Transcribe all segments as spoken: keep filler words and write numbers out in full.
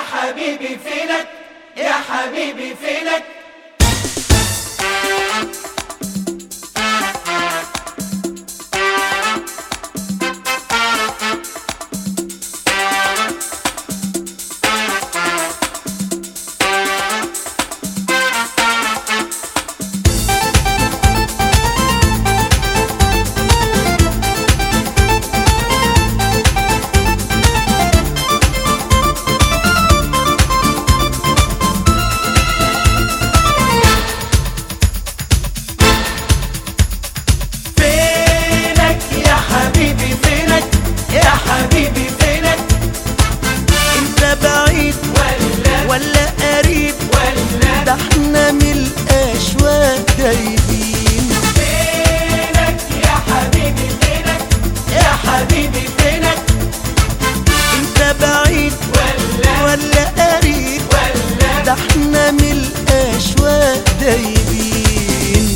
حبيبي فينك يا حبيبي فينك. ولا قريب ولا ده احنا من الاشواق دايبين. فينك يا حبيبي فينك يا حبيبي فينك. انت بعيد ولا ولا قريب ولا ده احنا من الاشواق دايبين.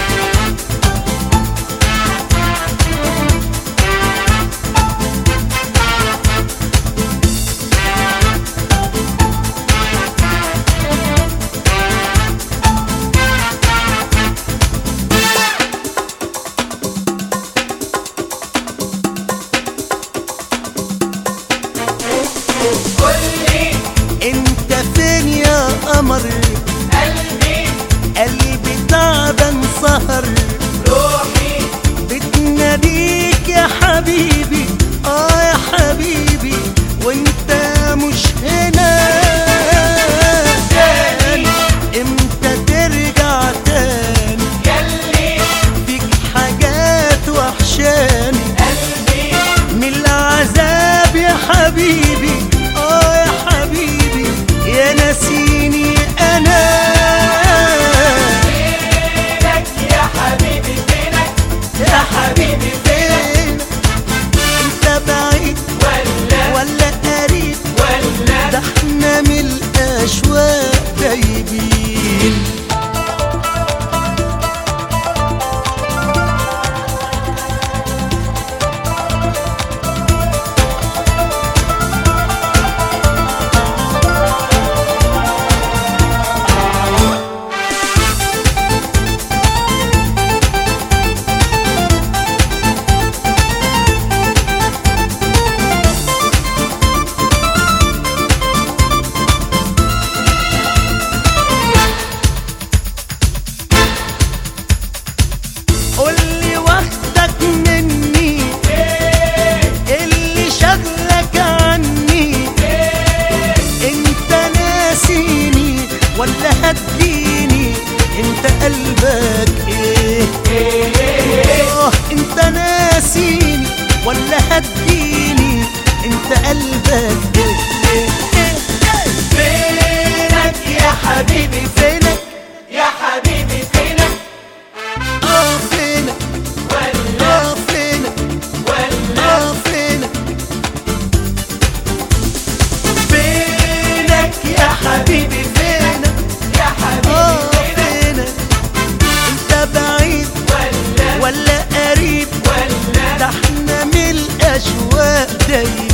انت فين يا قمر قلبي قلبي تعبان سهر روحي بتناديك يا حبيبي اه يا حبيبي وانت مش هنا. تاني امتى ترجع تاني ياللي فيك حاجات وحشاني قلبي من العذاب يا حبيبي اه يا حبيبي يا ناسيني انا. فينك يا حبيبي فينك يا حبيبي فينك. انت بعيد ولا ولا قريب ولا ده احنا من الاشواق دايبين. قولي واخدك مني اللي شغلك عني. انت ناسيني ولا هتجيني انت قلبك ايه. اه انت ناسيني ولا هتجيني انت قلبك ايه. فينك يا حبيبي فينك يا حبيبي فينك. اه فينك ولا اه فينك ولا اه فينك فينك يا حبيبي فينك يا حبيبي اه فينك. فينك انت بعيد ولا ولا قريب ولا ده احنا من الاشواق دايبين.